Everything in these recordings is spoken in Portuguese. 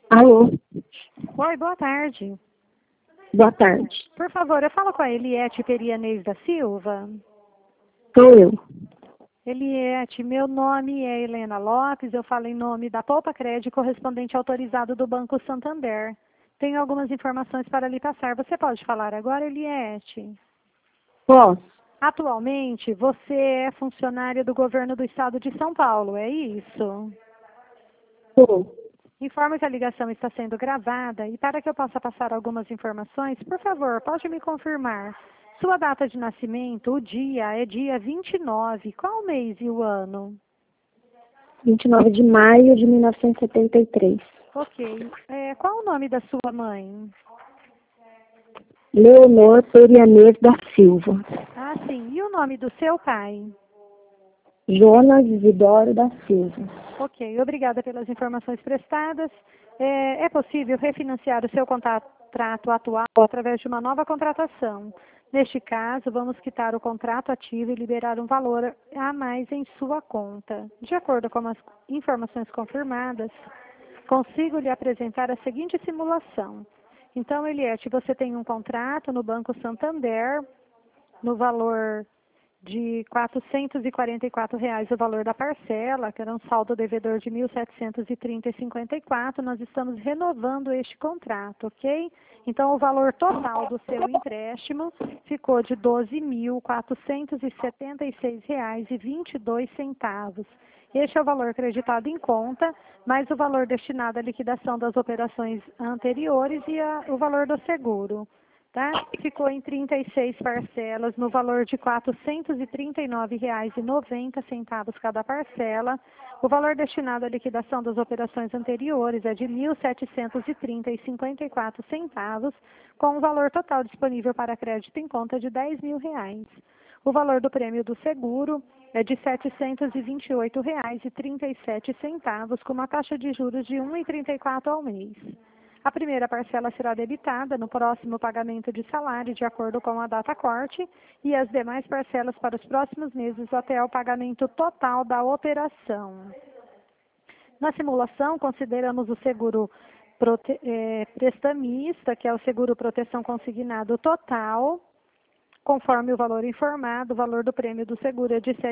Alô, Oi, boa tarde. boa tarde. Por favor, eu falo com a Eliette Perianês da Silva. Sou eu. Eliette, meu nome é Helena Lopes, eu falo em nome da Poupa Crédito, correspondente autorizado do Banco Santander. Tenho algumas informações para lhe passar. Você pode falar agora, Eliette? Posso? Atualmente, você é funcionária do governo do estado de São Paulo, é isso? Sou. Informo que a ligação está sendo gravada e para que eu possa passar algumas informações, por favor, pode me confirmar. Sua data de nascimento, o dia, é dia 29. Qual o mês e o ano? 29 de maio de 1973. Ok. Qual o nome da sua mãe? Leonor Perianês da Silva. Ah, sim. E o nome do seu pai? Jonas Isidoro da Silva. Ok. Obrigada pelas informações prestadas. É possível refinanciar o seu contrato atual através de uma nova contratação. Neste caso, vamos quitar o contrato ativo e liberar um valor a mais em sua conta. De acordo com as informações confirmadas, consigo lhe apresentar a seguinte simulação. Então, Eliette, você tem um contrato no Banco Santander no valor de R$ 444 o valor da parcela, que era um saldo devedor de R$ 1.730,54. Nós estamos renovando este contrato, ok? Então, o valor total do seu empréstimo ficou de R$ 12.476,22. Este é o valor creditado em conta, mais o valor destinado à liquidação das operações anteriores e o valor do seguro. Tá? Ficou em 36 parcelas, no valor de R$ 439,90 cada parcela. O valor destinado à liquidação das operações anteriores é de R$ 1.730,54, com um valor total disponível para crédito em conta de R$ 10.000. O valor do prêmio do seguro é de R$ 728,37, com uma taxa de juros de 1,34 ao mês. A primeira parcela será debitada no próximo pagamento de salário, de acordo com a data corte, e as demais parcelas para os próximos meses até o pagamento total da operação. Na simulação, consideramos o seguro prestamista, que é o seguro proteção consignado total, conforme o valor informado. O valor do prêmio do seguro é de R$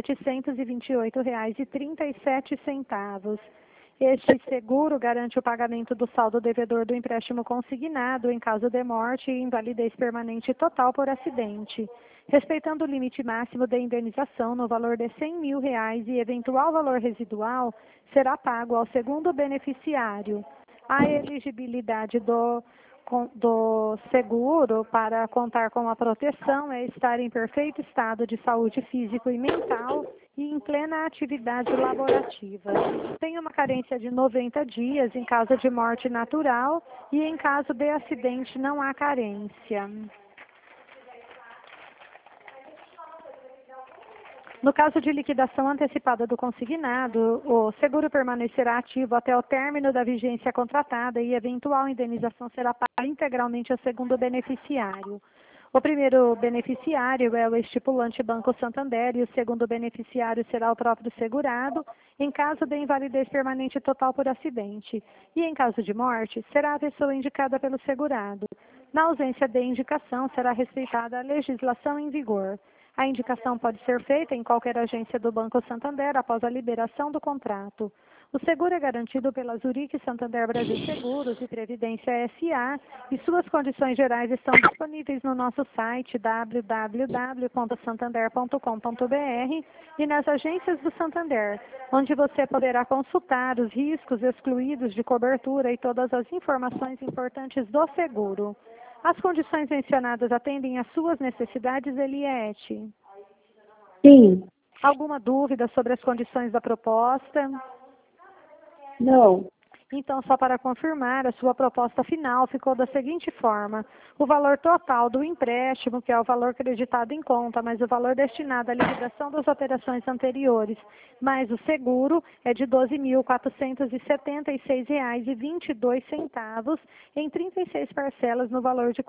728,37. Este seguro garante o pagamento do saldo devedor do empréstimo consignado em caso de morte e invalidez permanente total por acidente, respeitando o limite máximo de indenização no valor de R$ 100.000 e eventual valor residual será pago ao segundo beneficiário. A elegibilidade do seguro para contar com a proteção é estar em perfeito estado de saúde físico e mental e em plena atividade laborativa. Tem uma carência de 90 dias em caso de morte natural e em caso de acidente não há carência. No caso de liquidação antecipada do consignado, o seguro permanecerá ativo até o término da vigência contratada e eventual indenização será paga integralmente ao segundo beneficiário. O primeiro beneficiário é o estipulante Banco Santander e o segundo beneficiário será o próprio segurado, em caso de invalidez permanente total por acidente. E em caso de morte, será a pessoa indicada pelo segurado. Na ausência de indicação, será respeitada a legislação em vigor. A indicação pode ser feita em qualquer agência do Banco Santander após a liberação do contrato. O seguro é garantido pela Zurich Santander Brasil Seguros e Previdência S.A. e suas condições gerais estão disponíveis no nosso site www.santander.com.br e nas agências do Santander, onde você poderá consultar os riscos excluídos de cobertura e todas as informações importantes do seguro. As condições mencionadas atendem às suas necessidades, Eliette? Sim. Alguma dúvida sobre as condições da proposta? Não. Então, só para confirmar, a sua proposta final ficou da seguinte forma: o valor total do empréstimo, que é o valor creditado em conta, mais o valor destinado à liquidação das operações anteriores, mais o seguro, é de R$ 12.476,22, em 36 parcelas no valor de R$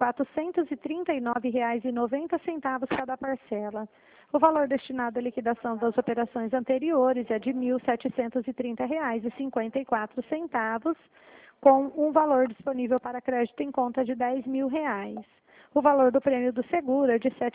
439,90 cada parcela. O valor destinado à liquidação das operações anteriores é de R$ 1.730,54. com um valor disponível para crédito em conta de R$ 10.000. O valor do prêmio do seguro é de R$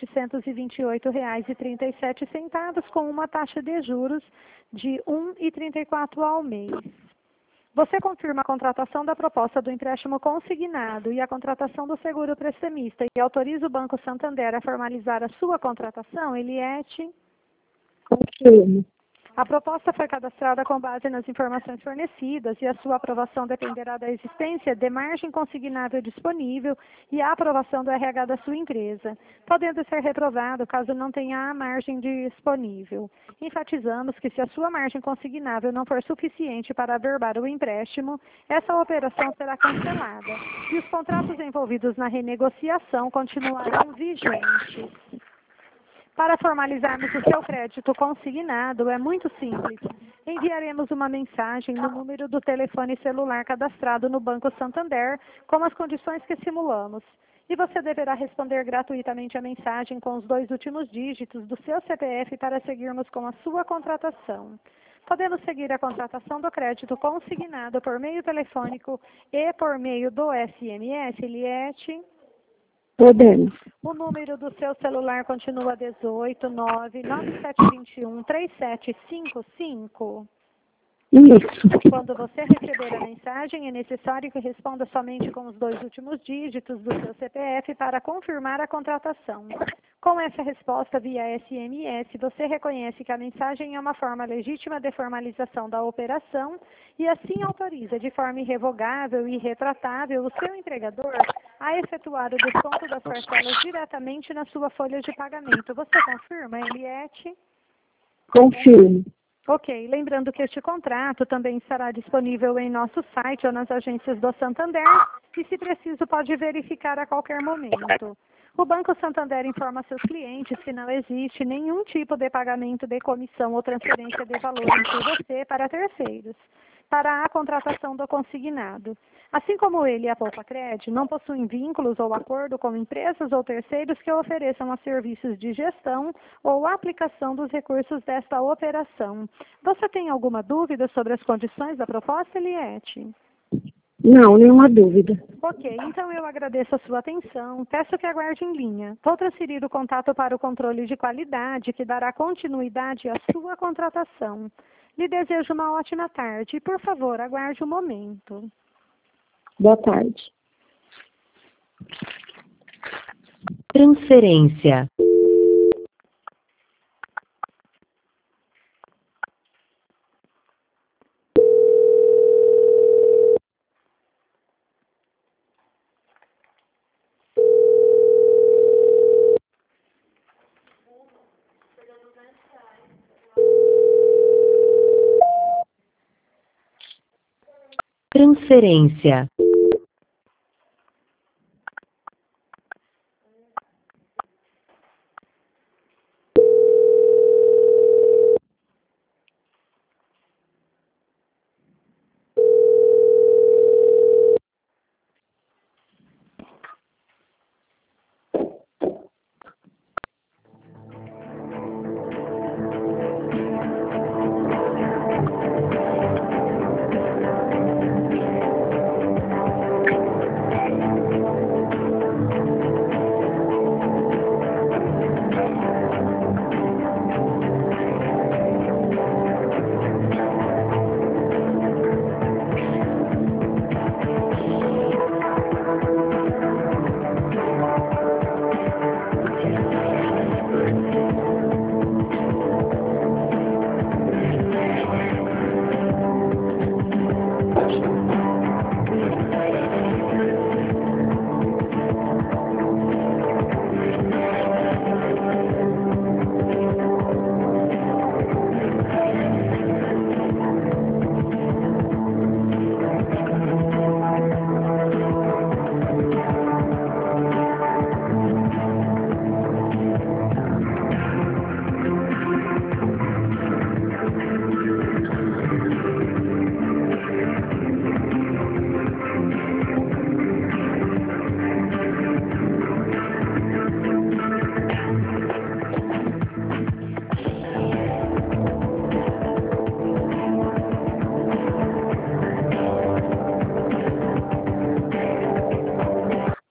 728,37, com uma taxa de juros de 1,34 ao mês. Você confirma a contratação da proposta do empréstimo consignado e a contratação do seguro prestamista e autoriza o Banco Santander a formalizar a sua contratação, Eliette? Confirmo. A proposta foi cadastrada com base nas informações fornecidas e a sua aprovação dependerá da existência de margem consignável disponível e a aprovação do RH da sua empresa, podendo ser reprovado caso não tenha a margem disponível. Enfatizamos que se a sua margem consignável não for suficiente para averbar o empréstimo, essa operação será cancelada e os contratos envolvidos na renegociação continuarão vigentes. Para formalizarmos o seu crédito consignado, é muito simples. Enviaremos uma mensagem no número do telefone celular cadastrado no Banco Santander, com as condições que simulamos. E você deverá responder gratuitamente a mensagem com os 2 últimos dígitos do seu CPF para seguirmos com a sua contratação. Podemos seguir a contratação do crédito consignado por meio telefônico e por meio do SMS, Eliette? Podemos. O número do seu celular continua 18997213755. Isso. Quando você receber a mensagem, é necessário que responda somente com os 2 últimos dígitos do seu CPF para confirmar a contratação. Com essa resposta via SMS, você reconhece que a mensagem é uma forma legítima de formalização da operação e assim autoriza de forma irrevogável e retratável o seu empregador a efetuar o desconto das parcelas diretamente na sua folha de pagamento. Você confirma, Eliette? Confirmo. Ok, lembrando que este contrato também estará disponível em nosso site ou nas agências do Santander e, se preciso, pode verificar a qualquer momento. O Banco Santander informa seus clientes que não existe nenhum tipo de pagamento de comissão ou transferência de valores de você para terceiros, para a contratação do consignado. Assim como ele e a Poupa-Cred não possuem vínculos ou acordo com empresas ou terceiros que ofereçam os serviços de gestão ou aplicação dos recursos desta operação. Você tem alguma dúvida sobre as condições da proposta, Eliette? Não, nenhuma dúvida. Ok, então eu agradeço a sua atenção. Peço que aguarde em linha. Vou transferir o contato para o controle de qualidade, que dará continuidade à sua contratação. Lhe desejo uma ótima tarde e, por favor, aguarde um momento. Boa tarde. Transferência. Transferência.